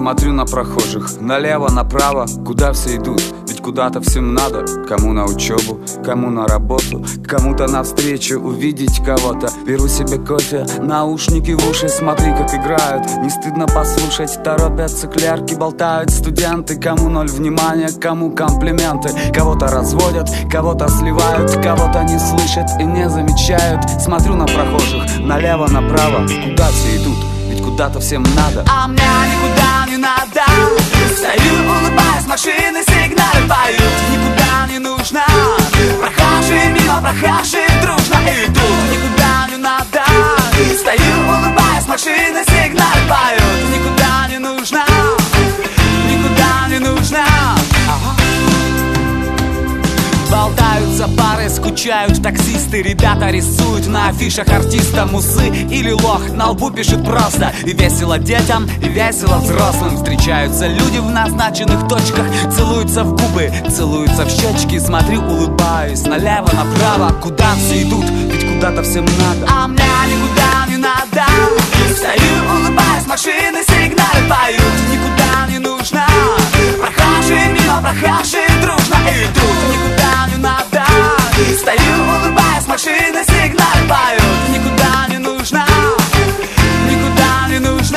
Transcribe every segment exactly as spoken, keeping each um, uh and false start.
Смотрю на прохожих, налево, направо, куда все идут. Ведь куда-то всем надо, кому на учебу, кому на работу, кому-то навстречу увидеть кого-то. Беру себе кофе, наушники в уши, смотри, как играют. Не стыдно послушать, торопятся клерки, болтают студенты. Кому ноль внимания, кому комплименты. Кого-то разводят, кого-то сливают, кого-то не слышат и не замечают. Смотрю на прохожих, налево, направо, куда все идут. Ведь куда-то всем надо, а мне никуда не надо. Стою, улыбаюсь, машины сигналы поют. Никуда не нужно. Прохожие мимо, прохожие дружно идут. Никуда не надо. Стою, улыбаюсь, машины сигналы поют. Никуда не нужно. Никуда не нужно. Болтаются пары, скучают таксисты. Ребята рисуют на афишах артиста мусы или лох. На лбу пишет просто. И весело детям, и весело взрослым. Встречаются люди в назначенных точках. Целуются в губы, целуются в щечки. Смотрю, улыбаюсь, налево, направо. Куда все идут, ведь куда-то всем надо. А мне никуда не надо. Стою, улыбаюсь, машины сигналы поют. Никуда не нужно. Прохожие мимо, прохожие дружно идут. Никуда не надо. Стою, улыбаюсь, машины сигналы поют. Никуда не нужно. Никуда не нужно.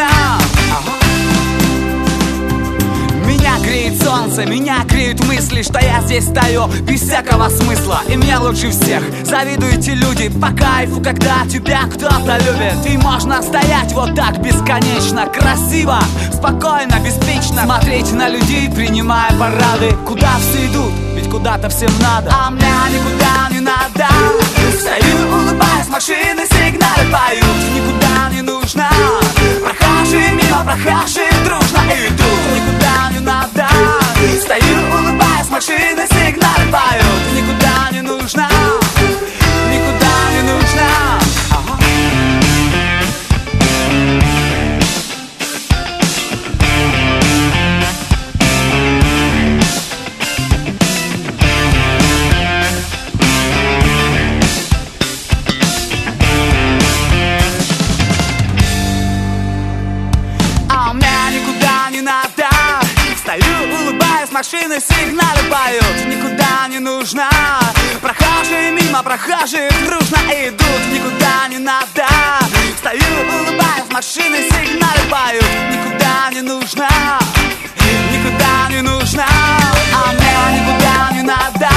Меня греет солнце, меня греют мысли, что я здесь стою без всякого смысла. И мне лучше всех завидуете люди по кайфу, когда тебя кто-то любит. И можно стоять вот так бесконечно, красиво, спокойно, беспечно смотреть на людей, принимая парады. Куда все идут, ведь куда-то всем надо. А мне никуда не надо. Стою, улыбаюсь, машины сигналы поют. Никуда не нужно. Прохожие мимо, прохожие дружно идут. Никуда не надо. Стою, улыбаюсь, машины сигналы поют. Никуда не нужно. Никуда не нужно. Ага. А мне никуда не надо. Стою, улыбаюсь, машины сигналы поют. Никуда не нужно. Прохожие мимо, прохожие дружно идут. Никуда не надо. Стою, улыбаюсь, машины сигналы поют. Никуда не нужно. Никуда не нужно. А мне никуда не надо.